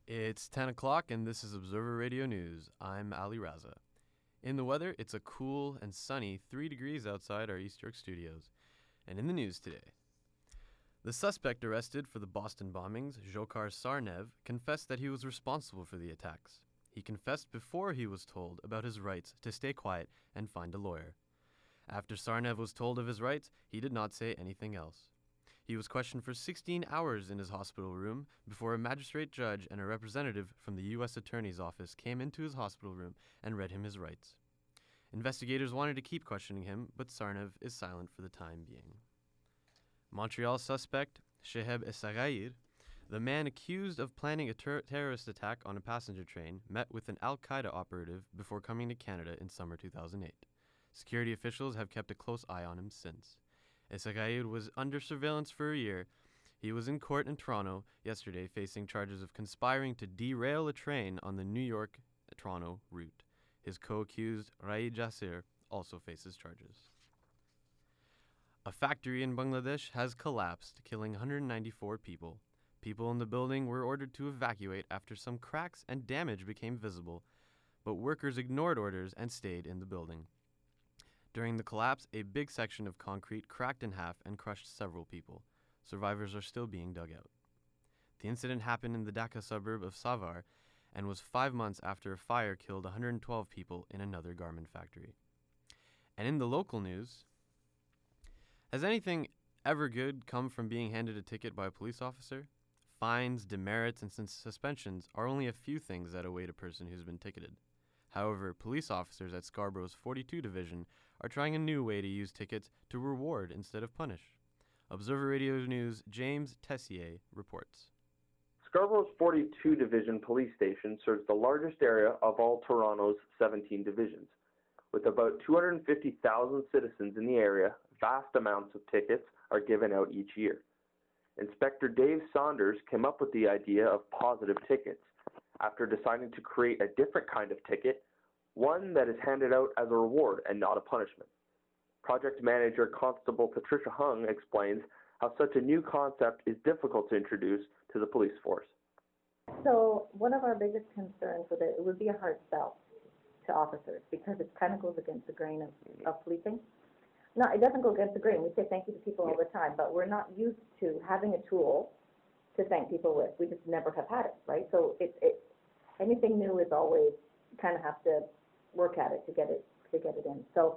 It's 10 o'clock and this is Observer Radio News. I'm Ali Raza. In the weather, it's a cool and sunny 3 degrees outside our East York studios. And in the news today, the suspect arrested for the Boston bombings, Dzhokhar Tsarnaev, confessed that he was responsible for the attacks. He confessed before he was told about his rights to stay quiet and find a lawyer. After Tsarnaev was told of his rights, he did not say anything else. He was questioned for 16 hours in his hospital room before a magistrate judge and a representative from the U.S. Attorney's Office came into his hospital room and read him his rights. Investigators wanted to keep questioning him, but Tsarnaev is silent for the time being. Montreal suspect, Sheheb Essaghair, the man accused of planning a terrorist attack on a passenger train, met with an al-Qaeda operative before coming to Canada in summer 2008. Security officials have kept a close eye on him since. Essaghair was under surveillance for a year. He was in court in Toronto yesterday facing charges of conspiring to derail a train on the New York-Toronto route. His co-accused, Raid Jasser, also faces charges. A factory in Bangladesh has collapsed, killing 194 people. People in the building were ordered to evacuate after some cracks and damage became visible, but workers ignored orders and stayed in the building. During the collapse, a big section of concrete cracked in half and crushed several people. Survivors are still being dug out. The incident happened in the Dhaka suburb of Savar and was 5 months after a fire killed 112 people in another garment factory. And in the local news, has anything ever good come from being handed a ticket by a police officer? Fines, demerits, and suspensions are only a few things that await a person who's been ticketed. However, police officers at Scarborough's 42 Division are trying a new way to use tickets to reward instead of punish. Observer Radio News' James Tessier reports. Scarborough's 42 Division police station serves the largest area of all Toronto's 17 divisions. With about 250,000 citizens in the area, vast amounts of tickets are given out each year. Inspector Dave Saunders came up with the idea of positive tickets after deciding to create a different kind of ticket, one that is handed out as a reward and not a punishment. Project manager Constable Patricia Hung explains how such a new concept is difficult to introduce to the police force. So one of our biggest concerns with it would be a hard sell to officers because it kind of goes against the grain of policing. No, it doesn't go against the grain. We say thank you to people all the time, but we're not used to having a tool to thank people with. We just never have had it, right? So anything new is always kind of have to work at it to get it in. So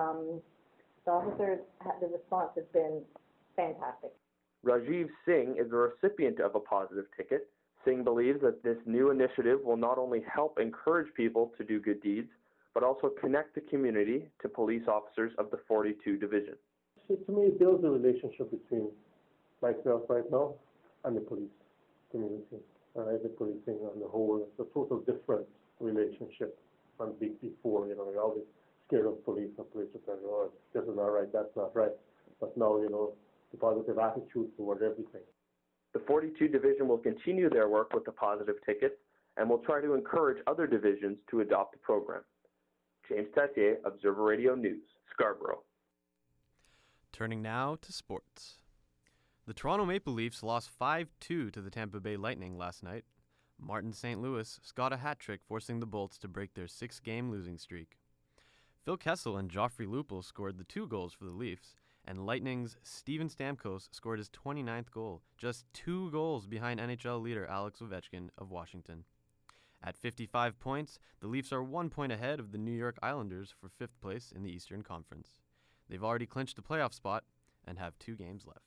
the officers, the response has been fantastic. Rajiv Singh is a recipient of a positive ticket. Singh believes that this new initiative will not only help encourage people to do good deeds, but also connect the community to police officers of the 42 Division. So to me, it builds a relationship between myself right now and the police community. The policing on the whole, it's a total different relationship from before. You're always scared of police and police will tell you, oh, this is not right, that's not right. But now, the positive attitude toward everything. The 42 Division will continue their work with the positive tickets and will try to encourage other divisions to adopt the program. James Tessier, Observer Radio News, Scarborough. Turning now to sports. The Toronto Maple Leafs lost 5-2 to the Tampa Bay Lightning last night. Martin St. Louis got a hat trick, forcing the Bolts to break their 6-game losing streak. Phil Kessel and Joffrey Lupul scored the 2 goals for the Leafs, and Lightning's Steven Stamkos scored his 29th goal, just 2 goals behind NHL leader Alex Ovechkin of Washington. At 55 points, the Leafs are 1 point ahead of the New York Islanders for 5th place in the Eastern Conference. They've already clinched a playoff spot and have 2 games left.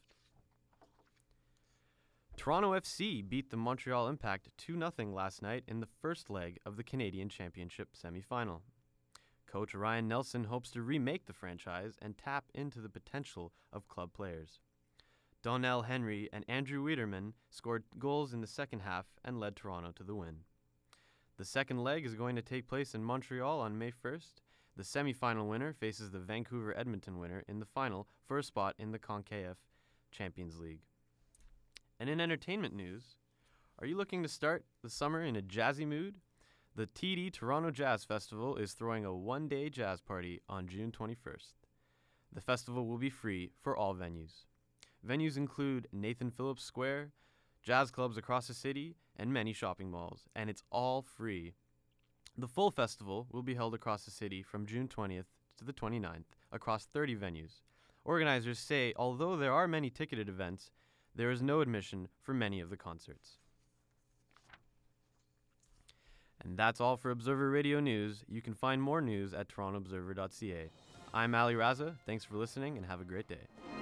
Toronto FC beat the Montreal Impact 2-0 last night in the first leg of the Canadian Championship semifinal. Coach Ryan Nelson hopes to remake the franchise and tap into the potential of club players. Donnell Henry and Andrew Wiederman scored goals in the second half and led Toronto to the win. The second leg is going to take place in Montreal on May 1st. The semifinal winner faces the Vancouver Edmonton winner in the final for a spot in the CONCACAF Champions League. And in entertainment news, are you looking to start the summer in a jazzy mood? The TD Toronto Jazz Festival is throwing a one-day jazz party on June 21st. The festival will be free for all venues. Venues include Nathan Phillips Square, jazz clubs across the city, and many shopping malls, and it's all free. The full festival will be held across the city from June 20th to the 29th across 30 venues. Organizers say although there are many ticketed events, there is no admission for many of the concerts. And that's all for Observer Radio News. You can find more news at torontoobserver.ca. I'm Ali Raza. Thanks for listening and have a great day.